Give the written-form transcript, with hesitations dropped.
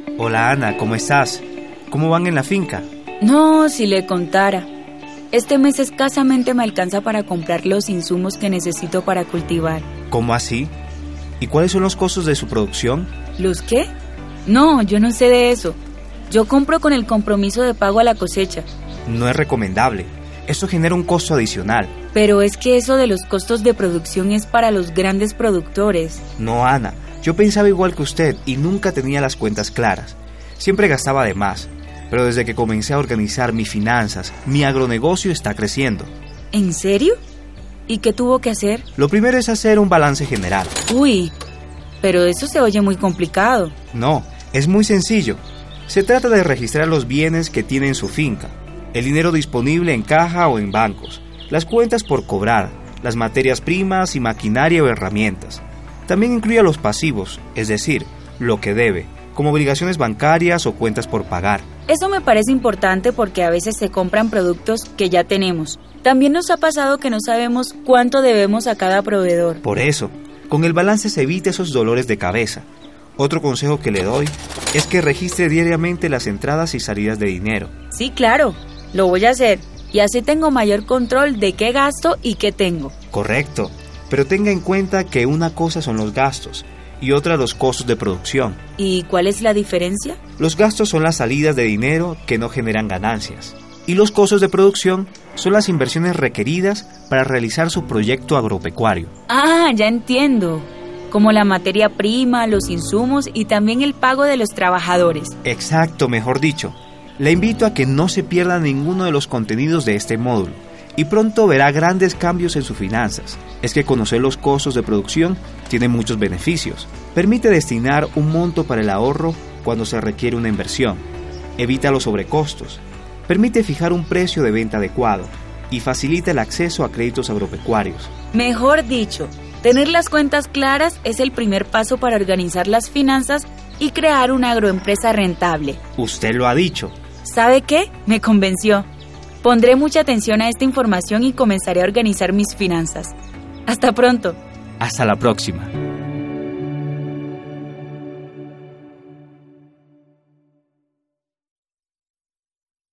Hola Ana, ¿cómo estás? ¿Cómo van en la finca? No, si le contara. Este mes escasamente me alcanza para comprar los insumos que necesito para cultivar. ¿Cómo así? ¿Y cuáles son los costos de su producción? ¿Los qué? No, yo no sé de eso. Yo compro con el compromiso de pago a la cosecha. No es recomendable. Esto genera un costo adicional. Pero es que eso de los costos de producción es para los grandes productores. No, Ana. Yo pensaba igual que usted y nunca tenía las cuentas claras. Siempre gastaba de más. Pero desde que comencé a organizar mis finanzas, mi agronegocio está creciendo. ¿En serio? ¿Y qué tuvo que hacer? Lo primero es hacer un balance general. Uy, pero eso se oye muy complicado. No, es muy sencillo. Se trata de registrar los bienes que tiene en su finca, el dinero disponible en caja o en bancos, las cuentas por cobrar, las materias primas y maquinaria o herramientas. También incluye los pasivos, es decir, lo que debe, como obligaciones bancarias o cuentas por pagar. Eso me parece importante porque a veces se compran productos que ya tenemos. También nos ha pasado que no sabemos cuánto debemos a cada proveedor. Por eso, con el balance se evita esos dolores de cabeza. Otro consejo que le doy es que registre diariamente las entradas y salidas de dinero. Sí, claro, lo voy a hacer. Y así tengo mayor control de qué gasto y qué tengo. Correcto, pero tenga en cuenta que una cosa son los gastos y otra los costos de producción. ¿Y cuál es la diferencia? Los gastos son las salidas de dinero que no generan ganancias. Y los costos de producción son las inversiones requeridas para realizar su proyecto agropecuario. Ah, ya entiendo. Como la materia prima, los insumos y también el pago de los trabajadores. Exacto, mejor dicho. Le invito a que no se pierda ninguno de los contenidos de este módulo y pronto verá grandes cambios en sus finanzas. Es que conocer los costos de producción tiene muchos beneficios. Permite destinar un monto para el ahorro cuando se requiere una inversión. Evita los sobrecostos. Permite fijar un precio de venta adecuado y facilita el acceso a créditos agropecuarios. Mejor dicho, tener las cuentas claras es el primer paso para organizar las finanzas y crear una agroempresa rentable. Usted lo ha dicho. ¿Sabe qué? Me convenció. Pondré mucha atención a esta información y comenzaré a organizar mis finanzas. Hasta pronto. Hasta la próxima.